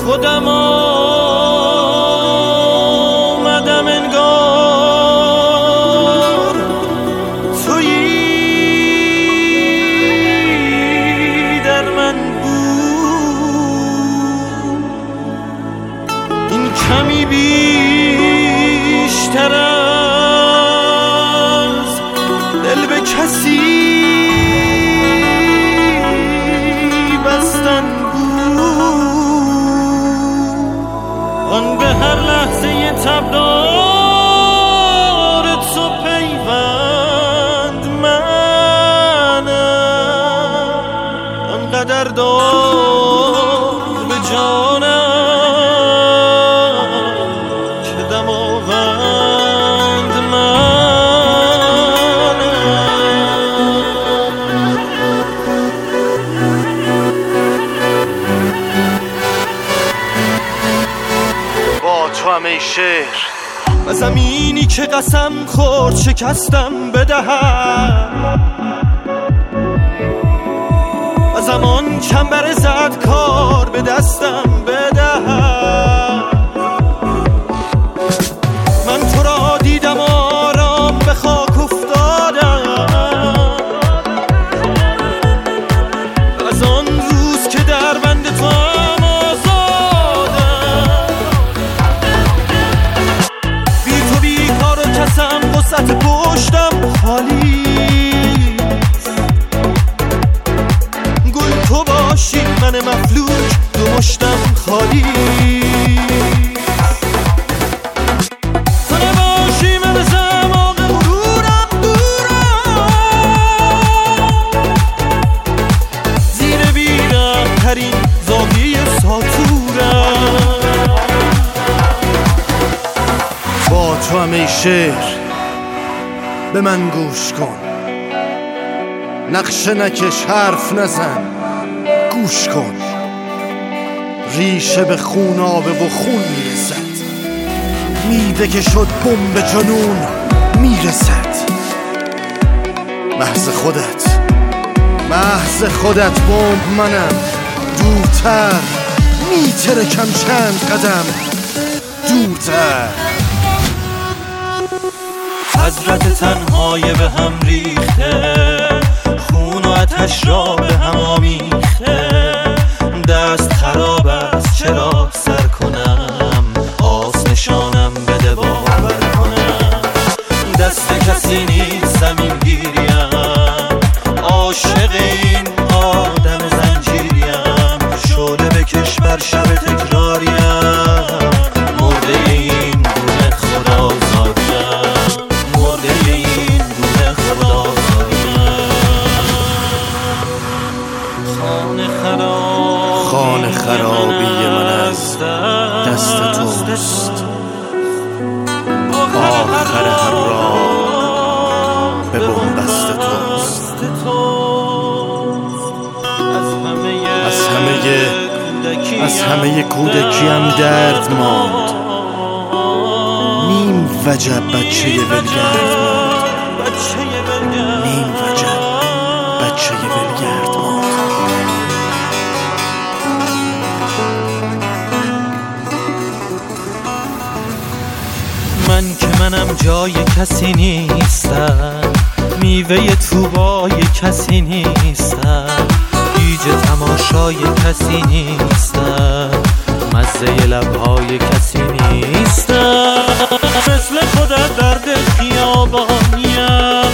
خودم آمدم انگار تویی در من بود. این کمی بیشتر از دل به کسی بستن آن به هر لحظه تبدار تو پیوند منم آنقدر دار به جانم که دماوند منم. تو هم ای شعر و زمینی که قسم خورد شکستم بدهم و زمان چنبر زد کار به دستم بدهم. من تو را دیدم آرام به خاک افتادم از آن روز که در بند تو وسط پشتم خالی گل تو باشی من مفلوک دو مشتم خالی تو نباشی من زمان غرورم دورم زیر بیرم ترین زاویه ساتورم. با تو هم ای شعر به من گوش کن نقشه نکش حرف نزن گوش کن ریشه به خون آبه و خون میرسد میده که شد بمب جنون میرسد محض خودت بمب منم دورتر میترکم چند قدم دورتر. حضرت تنهای به هم ریخته خون و آتش را به هم آمیخته دست خراب است چرا سر کنم آس نشانم بده باور کنم دست کسی نیست زمین گیریم عاشق این آدم زنجیریم شعله بکش بر شب تکراریم مرده این گونه خدا خانه خرابی من از دست توست آخر هر راه به بنبست توست. از همه کودکیم درد ماند نیم وجب بچه ولگرد ماند نیم وجب بچه ولگرد ماند. من که منم جای کسی نیستم میوه طوبای کسی نیستم هیچ تماشای کسی نیستم مزه لبهای کسی نیستم مثل خودت درد خیابانیم